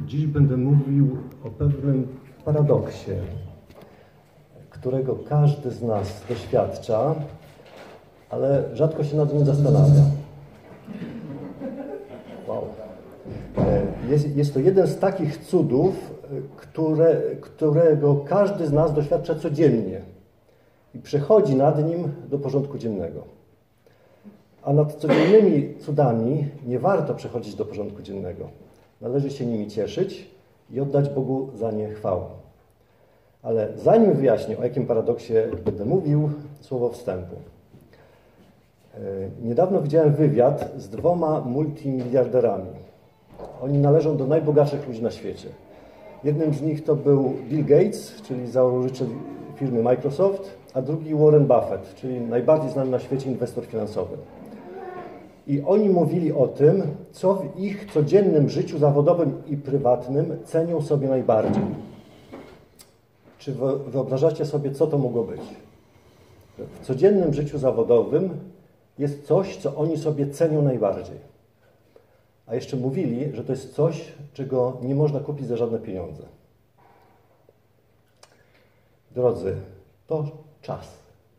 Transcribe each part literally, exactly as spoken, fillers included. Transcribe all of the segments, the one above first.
Dziś będę mówił o pewnym paradoksie, którego każdy z nas doświadcza, ale rzadko się nad nim zastanawia. Wow. Jest, jest to jeden z takich cudów, które, którego każdy z nas doświadcza codziennie i przechodzi nad nim do porządku dziennego. A nad codziennymi cudami nie warto przechodzić do porządku dziennego. Należy się nimi cieszyć i oddać Bogu za nie chwałę. Ale zanim wyjaśnię, o jakim paradoksie będę mówił, słowo wstępu. Niedawno widziałem wywiad z dwoma multimiliarderami. Oni należą do najbogatszych ludzi na świecie. Jednym z nich to był Bill Gates, czyli założyciel firmy Microsoft, a drugi Warren Buffett, czyli najbardziej znany na świecie inwestor finansowy. I oni mówili o tym, co w ich codziennym życiu zawodowym i prywatnym cenią sobie najbardziej. Czy wyobrażacie sobie, co to mogło być? W codziennym życiu zawodowym jest coś, co oni sobie cenią najbardziej. A jeszcze mówili, że to jest coś, czego nie można kupić za żadne pieniądze. Drodzy, to czas.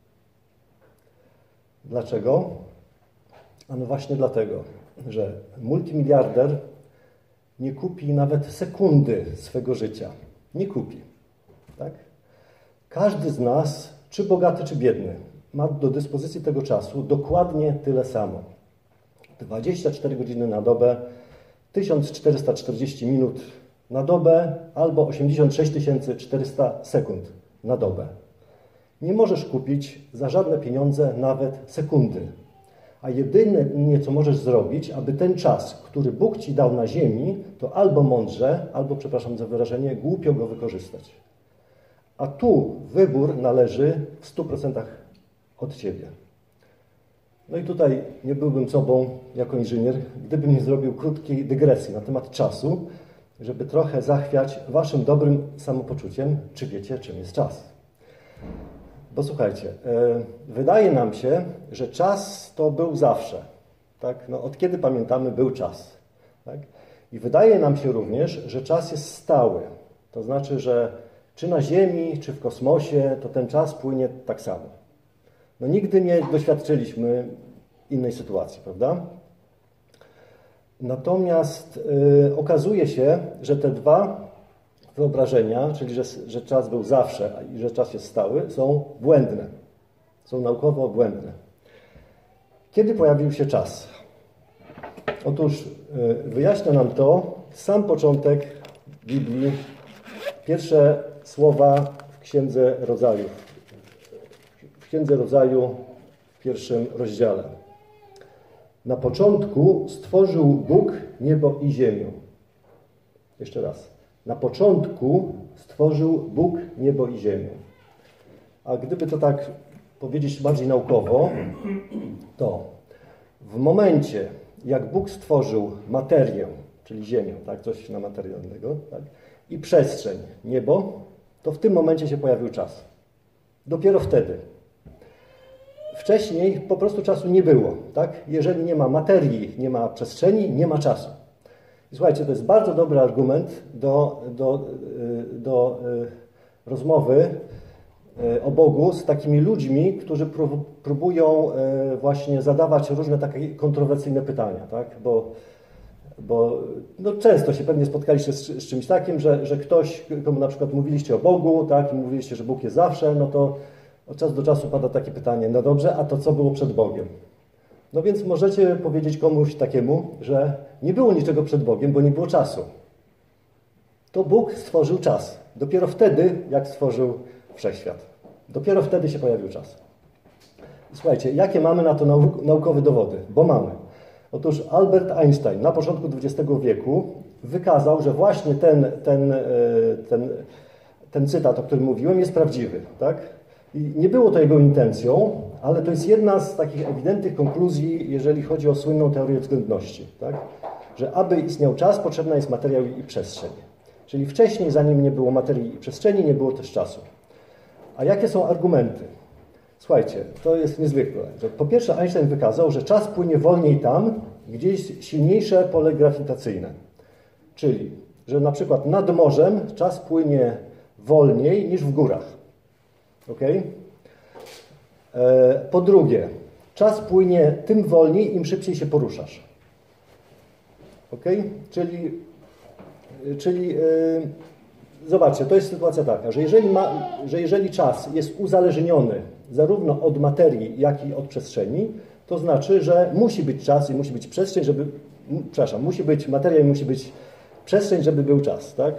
Dlaczego? A no właśnie dlatego, że multimiliarder nie kupi nawet sekundy swego życia. Nie kupi. Tak? Każdy z nas, czy bogaty, czy biedny, ma do dyspozycji tego czasu dokładnie tyle samo. dwadzieścia cztery godziny na dobę, tysiąc czterysta czterdzieści minut na dobę albo osiemdziesiąt sześć tysięcy czterysta sekund na dobę. Nie możesz kupić za żadne pieniądze nawet sekundy. A jedyne, co możesz zrobić, aby ten czas, który Bóg ci dał na ziemi, to albo mądrze, albo, przepraszam za wyrażenie, głupio go wykorzystać. A tu wybór należy w stu procentach od ciebie. No i tutaj nie byłbym sobą jako inżynier, gdybym nie zrobił krótkiej dygresji na temat czasu, żeby trochę zachwiać waszym dobrym samopoczuciem, czy wiecie, czym jest czas. Bo słuchajcie, wydaje nam się, że czas to był zawsze. Tak? No, od kiedy pamiętamy, był czas. Tak? I wydaje nam się również, że czas jest stały. To znaczy, że czy na Ziemi, czy w kosmosie, to ten czas płynie tak samo. No nigdy nie doświadczyliśmy innej sytuacji, prawda? Natomiast yy, okazuje się, że te dwa wyobrażenia, czyli że, że czas był zawsze i że czas jest stały, są błędne. Są naukowo błędne. Kiedy pojawił się czas? Otóż yy, wyjaśnia nam to sam początek Biblii, pierwsze słowa w Księdze Rodzaju. W Księdze Rodzaju w pierwszym rozdziale. Na początku stworzył Bóg niebo i ziemię. Jeszcze raz. Na początku stworzył Bóg niebo i ziemię. A gdyby to tak powiedzieć bardziej naukowo, to w momencie, jak Bóg stworzył materię, czyli ziemię, tak, coś namaterialnego, tak, i przestrzeń, niebo, to w tym momencie się pojawił czas. Dopiero wtedy. Wcześniej po prostu czasu nie było. Tak? Jeżeli nie ma materii, nie ma przestrzeni, nie ma czasu. I słuchajcie, to jest bardzo dobry argument do, do, do rozmowy o Bogu z takimi ludźmi, którzy próbują właśnie zadawać różne takie kontrowersyjne pytania. Tak? Bo, bo no często się pewnie spotkaliście z, z czymś takim, że, że ktoś, komu na przykład mówiliście o Bogu, tak, i mówiliście, że Bóg jest zawsze, no to od czasu do czasu pada takie pytanie, no dobrze, a to co było przed Bogiem? No więc możecie powiedzieć komuś takiemu, że nie było niczego przed Bogiem, bo nie było czasu. To Bóg stworzył czas. Dopiero wtedy, jak stworzył wszechświat. Dopiero wtedy się pojawił czas. Słuchajcie, jakie mamy na to nauk- naukowe dowody? Bo mamy. Otóż Albert Einstein na początku dwudziestego wieku wykazał, że właśnie ten, ten, ten, ten cytat, o którym mówiłem, jest prawdziwy. Tak? I nie było to jego intencją, ale to jest jedna z takich ewidentnych konkluzji, jeżeli chodzi o słynną teorię względności. Tak? Że aby istniał czas, potrzebna jest materia i przestrzeń. Czyli wcześniej, zanim nie było materii i przestrzeni, nie było też czasu. A jakie są argumenty? Słuchajcie, to jest niezwykłe. Że po pierwsze, Einstein wykazał, że czas płynie wolniej tam, gdzie jest silniejsze pole grawitacyjne. Czyli, że na przykład nad morzem czas płynie wolniej niż w górach. Ok? Po drugie, czas płynie tym wolniej, im szybciej się poruszasz. Ok? Czyli, czyli yy, zobaczcie, to jest sytuacja taka, że jeżeli, ma, że jeżeli czas jest uzależniony zarówno od materii, jak i od przestrzeni, to znaczy, że musi być czas i musi być przestrzeń, żeby... Przepraszam, musi być materia i musi być przestrzeń, żeby był czas, tak?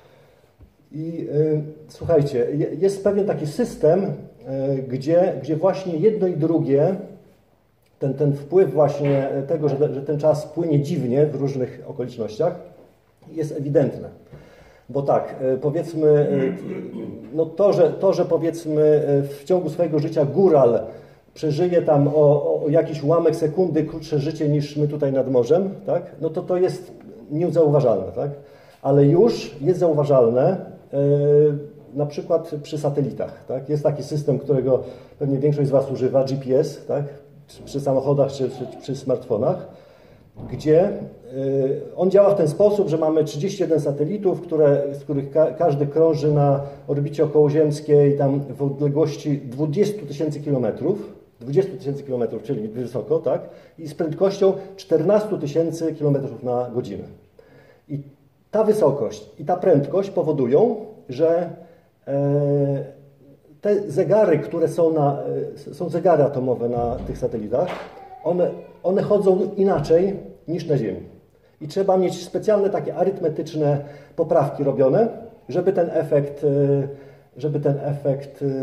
I yy, słuchajcie, jest pewien taki system, yy, gdzie, gdzie właśnie jedno i drugie, ten, ten wpływ właśnie tego, że, że ten czas płynie dziwnie w różnych okolicznościach, jest ewidentne. Bo tak, yy, powiedzmy, yy, no to, że, to, że powiedzmy w ciągu swojego życia góral przeżyje tam o, o jakiś ułamek sekundy krótsze życie niż my tutaj nad morzem, tak? No to to jest niezauważalne, tak? Ale już jest zauważalne yy, na przykład przy satelitach, tak? Jest taki system, którego pewnie większość z Was używa, G P S, tak? Przy samochodach czy, czy przy smartfonach, gdzie yy, on działa w ten sposób, że mamy trzydzieści jeden satelitów, które, z których ka każdy krąży na orbicie okołoziemskiej tam w odległości dwadzieścia tysięcy kilometrów, dwadzieścia tysięcy kilometrów, czyli wysoko, tak? I z prędkością czternaście tysięcy kilometrów na godzinę. I ta wysokość i ta prędkość powodują, że e, te zegary, które są na, e, są zegary atomowe na tych satelitach, one, one chodzą inaczej niż na Ziemi. I trzeba mieć specjalne takie arytmetyczne poprawki robione, żeby ten efekt, e, żeby ten efekt e,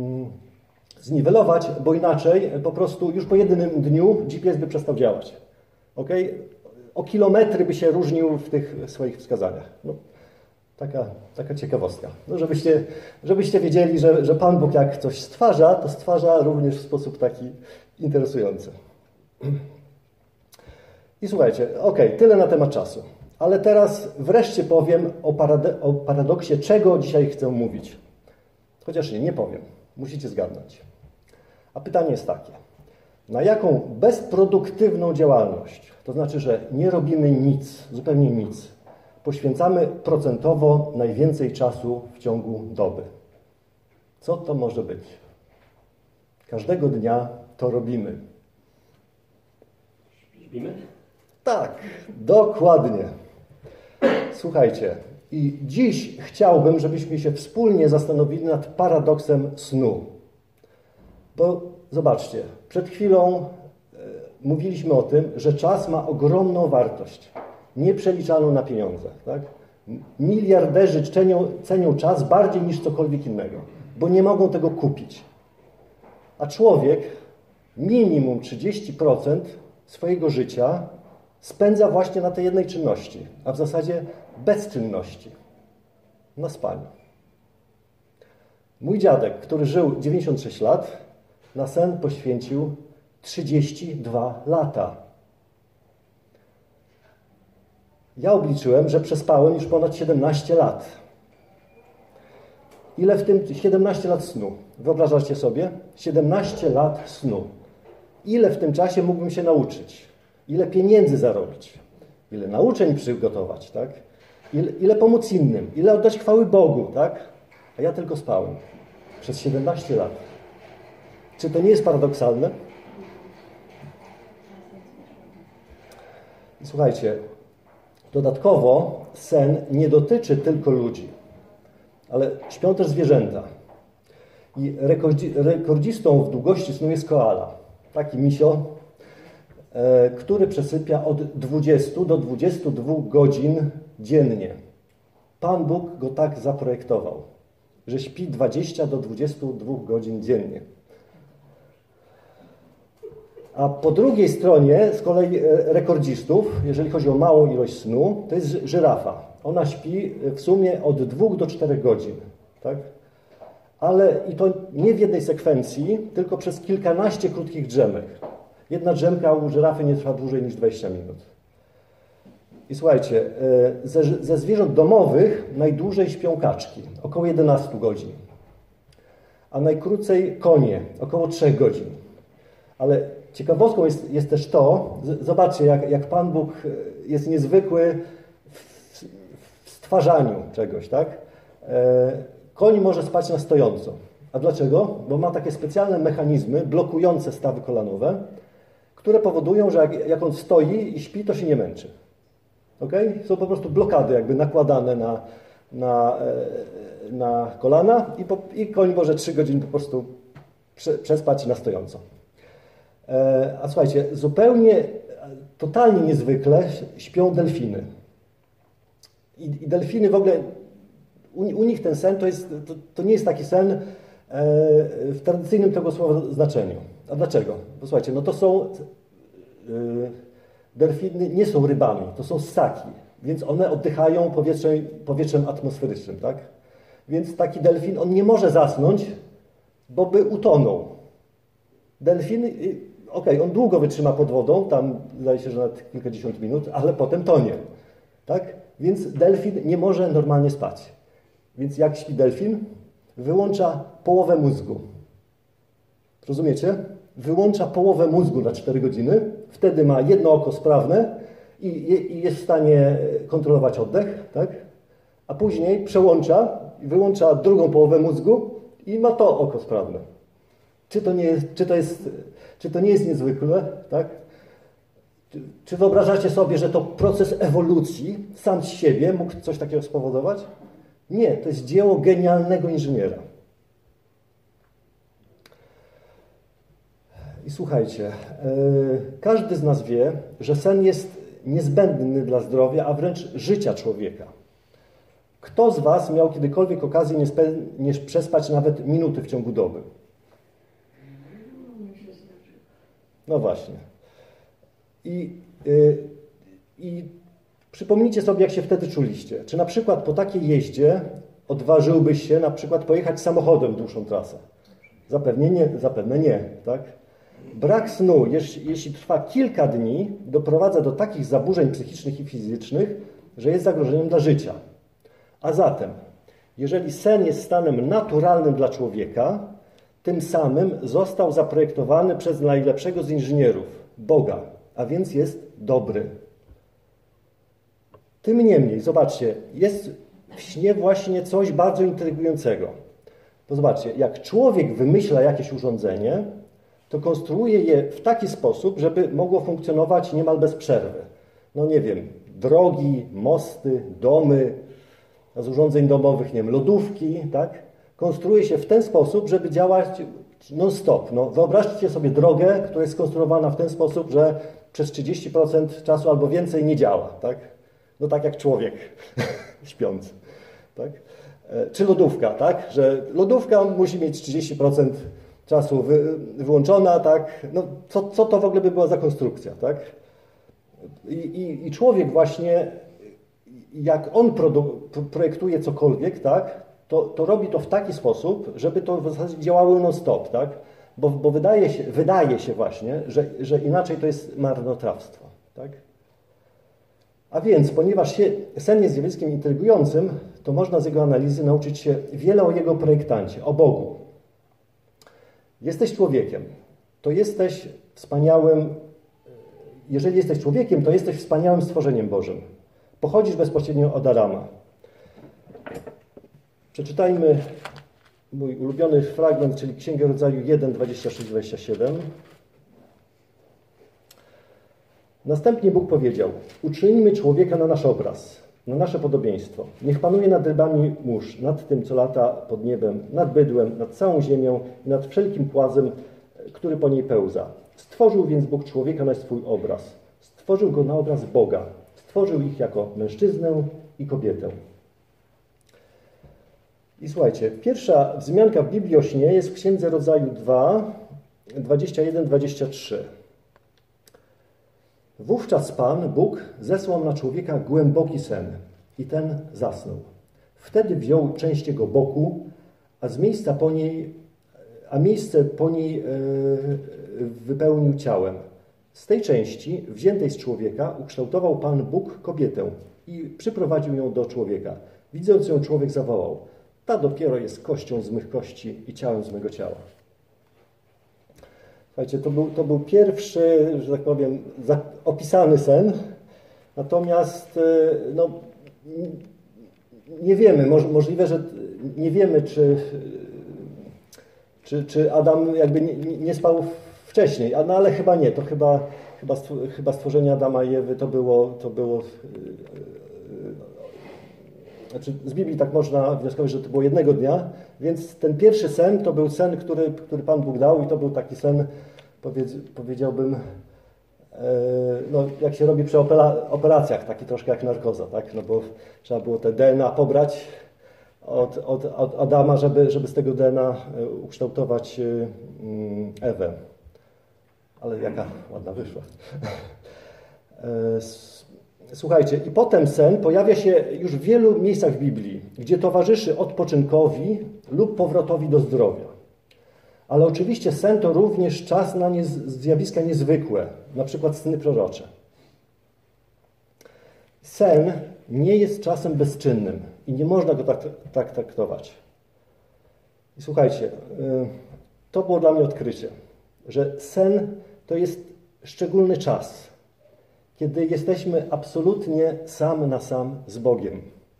zniwelować, bo inaczej po prostu już po jednym dniu G P S by przestał działać. Okay? O kilometry by się różnił w tych swoich wskazaniach. No, taka, taka ciekawostka. No, żebyście, żebyście wiedzieli, że, że Pan Bóg jak coś stwarza, to stwarza również w sposób taki interesujący. I słuchajcie, ok, tyle na temat czasu. Ale teraz wreszcie powiem o, parade- o paradoksie, czego dzisiaj chcę mówić. Chociaż nie, nie powiem. Musicie zgadnąć. A pytanie jest takie. Na jaką bezproduktywną działalność, to znaczy, że nie robimy nic, zupełnie nic, poświęcamy procentowo najwięcej czasu w ciągu doby? Co to może być? Każdego dnia to robimy. Śpimy? Tak, dokładnie. Słuchajcie, i dziś chciałbym, żebyśmy się wspólnie zastanowili nad paradoksem snu. Bo zobaczcie, przed chwilą e, mówiliśmy o tym, że czas ma ogromną wartość, nieprzeliczalną na pieniądze. Tak? Miliarderzy cenią, cenią czas bardziej niż cokolwiek innego, bo nie mogą tego kupić. A człowiek minimum trzydzieści procent swojego życia spędza właśnie na tej jednej czynności, a w zasadzie bezczynności, na spaniu. Mój dziadek, który żył dziewięćdziesiąt sześć lat, na sen poświęcił trzydzieści dwa lata. Ja obliczyłem, że przespałem już ponad siedemnaście lat. Ile w tym siedemnaście lat snu? Wyobrażacie sobie? siedemnaście lat snu. Ile w tym czasie mógłbym się nauczyć? Ile pieniędzy zarobić? Ile nauczeń przygotować, tak? Ile, ile pomóc innym? Ile oddać chwały Bogu, tak? A ja tylko spałem. Przez siedemnaście lat. Czy to nie jest paradoksalne? Słuchajcie, dodatkowo sen nie dotyczy tylko ludzi, ale śpią też zwierzęta. I rekordzistą w długości snu jest koala. Taki misio, e, który przesypia od dwudziestu do dwudziestu dwóch godzin dziennie. Pan Bóg go tak zaprojektował, że śpi dwadzieścia do dwudziestu dwóch godzin dziennie. A po drugiej stronie z kolei rekordzistów, jeżeli chodzi o małą ilość snu, to jest żyrafa. Ona śpi w sumie od dwóch do czterech godzin. Tak? Ale i to nie w jednej sekwencji, tylko przez kilkanaście krótkich drzemek. Jedna drzemka u żyrafy nie trwa dłużej niż dwadzieścia minut. I słuchajcie, ze, ze zwierząt domowych najdłużej śpią kaczki, około jedenaście godzin. A najkrócej konie, około trzech godzin. Ale ciekawostką jest, jest też to, zobaczcie, jak, jak Pan Bóg jest niezwykły w, w stwarzaniu czegoś, tak? Koń może spać na stojąco. A dlaczego? Bo ma takie specjalne mechanizmy blokujące stawy kolanowe, które powodują, że jak, jak on stoi i śpi, to się nie męczy. Okay? Są po prostu blokady jakby nakładane na, na, na kolana i, po, i koń może trzy godziny po prostu prze, przespać na stojąco. A słuchajcie, zupełnie, totalnie niezwykle śpią delfiny. I, i delfiny w ogóle, u, u nich ten sen to, jest, to, to nie jest taki sen w tradycyjnym tego słowa znaczeniu. A dlaczego? Bo słuchajcie, no to są yy, delfiny nie są rybami, to są ssaki, więc one oddychają powietrzem, powietrzem atmosferycznym, tak? Więc taki delfin, on nie może zasnąć, bo by utonął. Delfin, yy, okej, okay, on długo wytrzyma pod wodą, tam zdaje się, że nawet kilkadziesiąt minut, ale potem tonie, tak? Więc delfin nie może normalnie spać. Więc jak śpi delfin? Wyłącza połowę mózgu. Rozumiecie? Wyłącza połowę mózgu na cztery godziny, wtedy ma jedno oko sprawne i, i jest w stanie kontrolować oddech, tak? A później przełącza i wyłącza drugą połowę mózgu i ma to oko sprawne. Czy to nie jest, czy to jest, czy to nie jest niezwykłe, tak? Czy, czy wyobrażacie sobie, że to proces ewolucji sam z siebie mógł coś takiego spowodować? Nie, to jest dzieło genialnego inżyniera. I słuchajcie, yy, każdy z nas wie, że sen jest niezbędny dla zdrowia, a wręcz życia człowieka. Kto z was miał kiedykolwiek okazję nie, spe, nie przespać nawet minuty w ciągu doby? No właśnie. I, yy, i przypomnijcie sobie, jak się wtedy czuliście. Czy na przykład po takiej jeździe odważyłbyś się na przykład pojechać samochodem dłuższą trasę? Zapewne nie, zapewne nie, tak? Brak snu, jeśli trwa kilka dni, doprowadza do takich zaburzeń psychicznych i fizycznych, że jest zagrożeniem dla życia. A zatem, jeżeli sen jest stanem naturalnym dla człowieka, tym samym został zaprojektowany przez najlepszego z inżynierów, Boga, a więc jest dobry. Tym niemniej, zobaczcie, jest w śnie właśnie coś bardzo intrygującego. To zobaczcie, jak człowiek wymyśla jakieś urządzenie, to konstruuje je w taki sposób, żeby mogło funkcjonować niemal bez przerwy. No nie wiem, drogi, mosty, domy, z urządzeń domowych, nie wiem, lodówki, tak? Konstruuje się w ten sposób, żeby działać non-stop. No, wyobraźcie sobie drogę, która jest skonstruowana w ten sposób, że przez trzydzieści procent czasu albo więcej nie działa, tak? No tak jak człowiek śpiący, tak? Czy lodówka, tak? Że lodówka musi mieć trzydzieści procent czasu wy, wyłączona, tak? No co, co to w ogóle by była za konstrukcja, tak? I, i, i człowiek właśnie, jak on produ, projektuje cokolwiek, tak? To, to robi to w taki sposób, żeby to w zasadzie działało non-stop, tak? Bo, bo wydaje się, wydaje się właśnie, że, że inaczej to jest marnotrawstwo, tak? A więc, ponieważ się, sen jest zjawiskiem intrygującym, to można z jego analizy nauczyć się wiele o jego projektancie, o Bogu. Jesteś człowiekiem, to jesteś wspaniałym, jeżeli jesteś człowiekiem, to jesteś wspaniałym stworzeniem Bożym. Pochodzisz bezpośrednio od Adama. Przeczytajmy mój ulubiony fragment, czyli Księgę Rodzaju jeden, dwadzieścia sześć dwadzieścia siedem. Następnie Bóg powiedział: uczyńmy człowieka na nasz obraz, na nasze podobieństwo. Niech panuje nad rybami mórz, nad tym, co lata pod niebem, nad bydłem, nad całą ziemią i nad wszelkim płazem, który po niej pełza. Stworzył więc Bóg człowieka na swój obraz. Stworzył go na obraz Boga. Stworzył ich jako mężczyznę i kobietę. I słuchajcie, pierwsza wzmianka w Biblii o śnie jest w Księdze Rodzaju dwa, dwadzieścia jeden dwadzieścia trzy. Wówczas Pan, Bóg, zesłał na człowieka głęboki sen i ten zasnął. Wtedy wziął część jego boku, a z miejsca po niej, a miejsce po niej yy, wypełnił ciałem. Z tej części, wziętej z człowieka, ukształtował Pan Bóg kobietę i przyprowadził ją do człowieka. Widząc ją, człowiek zawołał: ta dopiero jest kością z mych kości i ciałem z mego ciała. Słuchajcie, to był, to był pierwszy, że tak powiem, opisany sen. Natomiast no, nie wiemy, możliwe, że nie wiemy, czy, czy, czy Adam jakby nie, nie spał wcześniej, no ale chyba nie, to chyba, chyba, chyba stworzenie Adama i Ewy to było, to było znaczy z Biblii tak można wnioskować, że to było jednego dnia, więc ten pierwszy sen to był sen, który, który Pan Bóg dał i to był taki sen, powiedz, powiedziałbym, no, jak się robi przy operacjach, taki troszkę jak narkoza, tak? No bo trzeba było te D N A pobrać od, od, od Adama, żeby, żeby z tego D N A ukształtować Ewę. Ale jaka ładna wyszła. Słuchajcie, i potem sen pojawia się już w wielu miejscach w Biblii, gdzie towarzyszy odpoczynkowi lub powrotowi do zdrowia. Ale oczywiście sen to również czas na niez, zjawiska niezwykłe, na przykład sny prorocze. Sen nie jest czasem bezczynnym i nie można go tak, tak traktować. I słuchajcie, to było dla mnie odkrycie, że sen to jest szczególny czas, kiedy jesteśmy absolutnie sam na sam z Bogiem.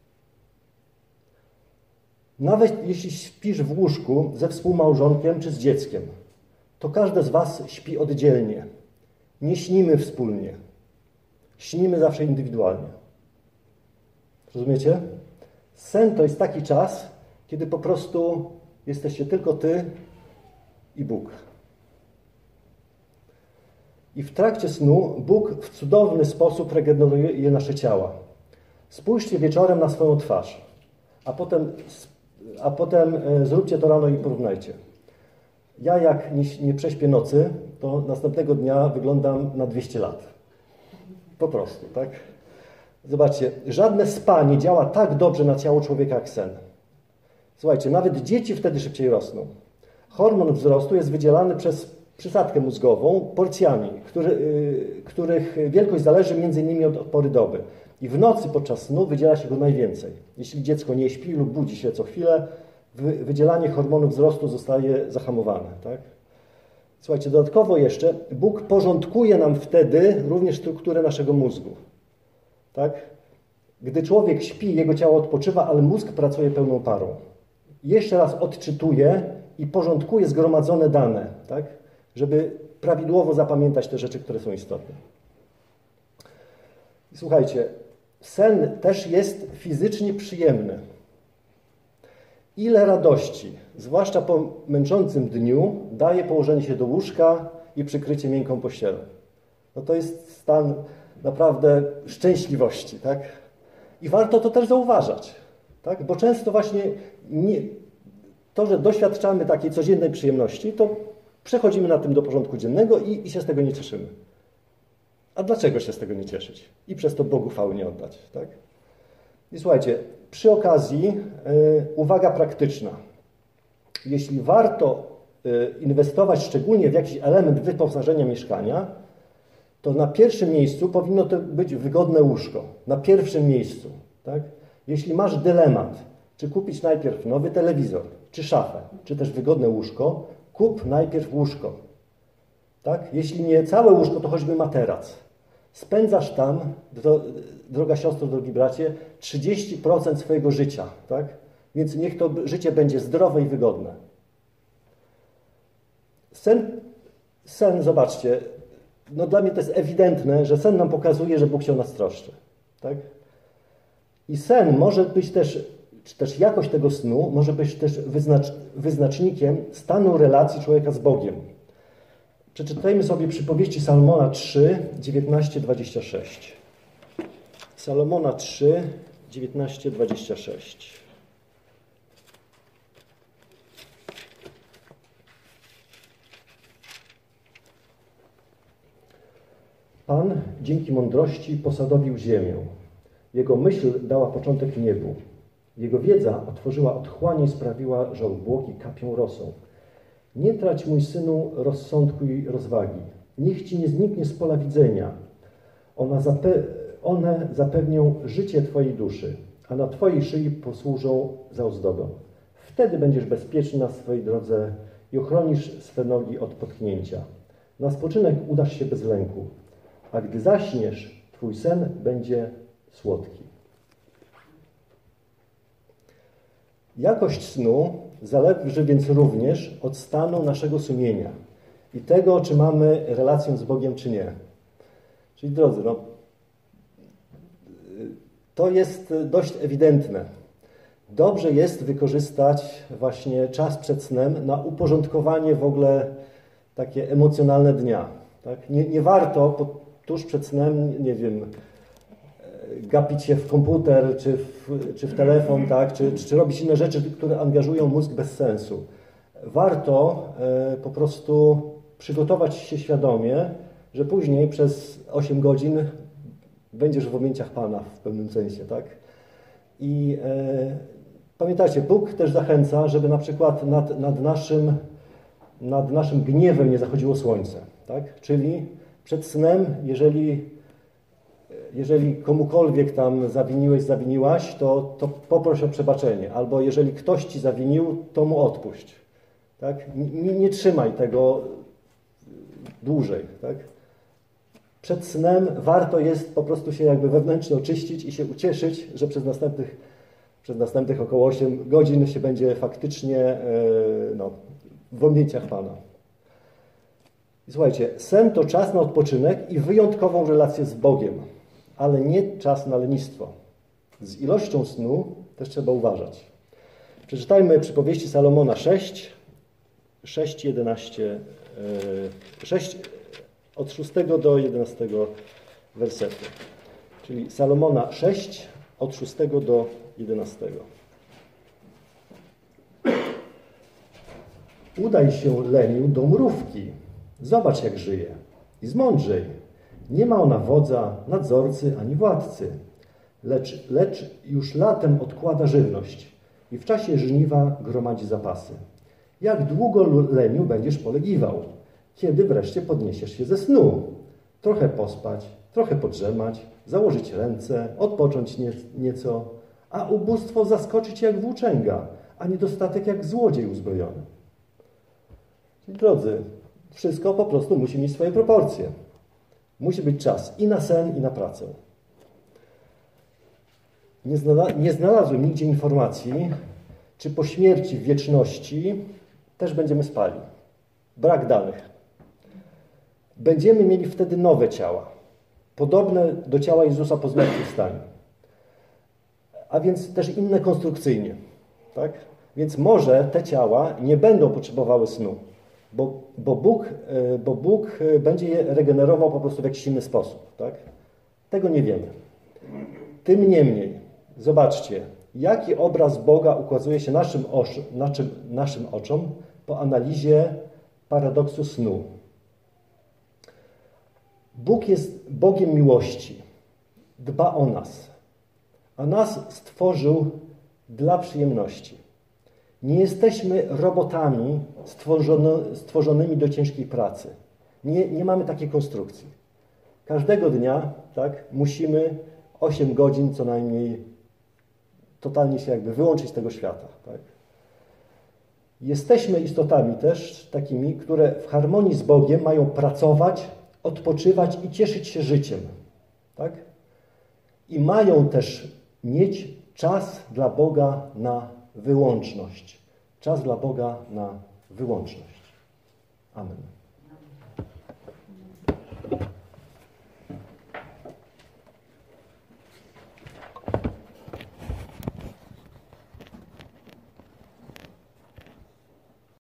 Nawet jeśli śpisz w łóżku ze współmałżonkiem czy z dzieckiem, to każdy z was śpi oddzielnie. Nie śnimy wspólnie. Śnimy zawsze indywidualnie. Rozumiecie? Sen to jest taki czas, kiedy po prostu jesteście tylko ty i Bóg. I w trakcie snu Bóg w cudowny sposób regeneruje nasze ciała. Spójrzcie wieczorem na swoją twarz, a potem, a potem zróbcie to rano i porównajcie. Ja jak nie, nie prześpię nocy, to następnego dnia wyglądam na dwieście lat. Po prostu, tak? Zobaczcie, żadne spa nie działa tak dobrze na ciało człowieka jak sen. Słuchajcie, nawet dzieci wtedy szybciej rosną. Hormon wzrostu jest wydzielany przez przysadkę mózgową porcjami, który, yy, których wielkość zależy między innymi od pory doby. I w nocy podczas snu wydziela się go najwięcej. Jeśli dziecko nie śpi lub budzi się co chwilę, wy, wydzielanie hormonu wzrostu zostaje zahamowane. Tak? Słuchajcie, dodatkowo jeszcze Bóg porządkuje nam wtedy również strukturę naszego mózgu. Tak? Gdy człowiek śpi, jego ciało odpoczywa, ale mózg pracuje pełną parą. Jeszcze raz odczytuje i porządkuje zgromadzone dane, tak? Żeby prawidłowo zapamiętać te rzeczy, które są istotne. Słuchajcie, sen też jest fizycznie przyjemny. Ile radości, zwłaszcza po męczącym dniu, daje położenie się do łóżka i przykrycie miękką pościelą. No to jest stan naprawdę szczęśliwości, tak? I warto to też zauważać, tak? Bo często właśnie nie, to, że doświadczamy takiej codziennej przyjemności, to przechodzimy na tym do porządku dziennego i, i się z tego nie cieszymy. A dlaczego się z tego nie cieszyć? I przez to Bogu chwały nie oddać, tak? I słuchajcie, przy okazji yy, uwaga praktyczna. Jeśli warto yy, inwestować szczególnie w jakiś element wyposażenia mieszkania, to na pierwszym miejscu powinno to być wygodne łóżko. Na pierwszym miejscu, tak? Jeśli masz dylemat, czy kupić najpierw nowy telewizor, czy szafę, czy też wygodne łóżko, kup najpierw łóżko. Tak? Jeśli nie całe łóżko, to choćby materac. Spędzasz tam, droga siostro, drogi bracie, trzydzieści procent swojego życia. Tak? Więc niech to życie będzie zdrowe i wygodne. Sen, sen zobaczcie, no dla mnie to jest ewidentne, że sen nam pokazuje, że Bóg się o nas troszczy. Tak? I sen może być też, czy też jakość tego snu może być też wyznacz, wyznacznikiem stanu relacji człowieka z Bogiem. Przeczytajmy sobie przypowieści Salomona trzy, dziewiętnaście, dwadzieścia sześć. Salomona trzy, dziewiętnaście, dwadzieścia sześć. Pan dzięki mądrości posadowił ziemię. Jego myśl dała początek niebu. Jego wiedza otworzyła otchłanie i sprawiła, że obłoki kapią rosą. Nie trać, mój synu, rozsądku i rozwagi. Niech ci nie zniknie z pola widzenia. Ona zape- one zapewnią życie twojej duszy, a na twojej szyi posłużą za ozdobę. Wtedy będziesz bezpieczny na swojej drodze i ochronisz swe nogi od potknięcia. Na spoczynek udasz się bez lęku, a gdy zaśniesz, twój sen będzie słodki. Jakość snu zależy więc również od stanu naszego sumienia i tego, czy mamy relację z Bogiem, czy nie. Czyli drodzy, no, to jest dość ewidentne. Dobrze jest wykorzystać właśnie czas przed snem na uporządkowanie w ogóle takie emocjonalne dnia. Tak? Nie, nie warto po, tuż przed snem, nie wiem, gapić się w komputer, czy w, czy w telefon, tak? czy, czy robić inne rzeczy, które angażują mózg bez sensu. Warto e, po prostu przygotować się świadomie, że później przez osiem godzin będziesz w objęciach Pana w pewnym sensie. Tak? I e, pamiętajcie, Bóg też zachęca, żeby na przykład nad, nad, naszym, nad naszym gniewem nie zachodziło słońce. Tak? Czyli przed snem, jeżeli Jeżeli komukolwiek tam zawiniłeś, zawiniłaś, to, to poproś o przebaczenie. Albo jeżeli ktoś ci zawinił, to mu odpuść. Tak? Nie, nie trzymaj tego dłużej. Tak? Przed snem warto jest po prostu się jakby wewnętrznie oczyścić i się ucieszyć, że przez następnych, przez następnych około osiem godzin się będzie faktycznie no, w objęciach Pana. I słuchajcie, sen to czas na odpoczynek i wyjątkową relację z Bogiem, ale nie czas na lenistwo. Z ilością snu też trzeba uważać. Przeczytajmy przypowieści Salomona sześć, sześć, jedenaście, sześć, od szóstego do jedenastego wersetu. Czyli Salomona sześć, od szóstego do jedenastego. Udaj się, leniu, do mrówki. Zobacz, jak żyje. I zmądrzej. Nie ma ona wodza, nadzorcy ani władcy, lecz, lecz już latem odkłada żywność i w czasie żniwa gromadzi zapasy. Jak długo, leniu, będziesz polegiwał? Kiedy wreszcie podniesiesz się ze snu? Trochę pospać, trochę podrzemać, założyć ręce, odpocząć nie, nieco, a ubóstwo zaskoczyć jak włóczęga, a niedostatek jak złodziej uzbrojony. Czyli drodzy, wszystko po prostu musi mieć swoje proporcje. Musi być czas i na sen, i na pracę. Nie, znalaz nie znalazłem nigdzie informacji, czy po śmierci w wieczności też będziemy spali. Brak danych. Będziemy mieli wtedy nowe ciała, podobne do ciała Jezusa po zmartwychwstaniu. A więc też inne konstrukcyjnie. Tak? Więc może te ciała nie będą potrzebowały snu. Bo, bo, Bóg, bo Bóg będzie je regenerował po prostu w jakiś inny sposób. Tak? Tego nie wiemy. Tym niemniej, zobaczcie, jaki obraz Boga ukazuje się naszym, osz, naszym, naszym oczom po analizie paradoksu snu. Bóg jest Bogiem miłości. Dba o nas. A nas stworzył dla przyjemności. Nie jesteśmy robotami stworzonymi do ciężkiej pracy. Nie, nie mamy takiej konstrukcji. Każdego dnia tak, musimy osiem godzin co najmniej totalnie się jakby wyłączyć z tego świata. Tak? Jesteśmy istotami też takimi, które w harmonii z Bogiem mają pracować, odpoczywać i cieszyć się życiem. Tak? I mają też mieć czas dla Boga na wyłączność. Czas dla Boga na wyłączność.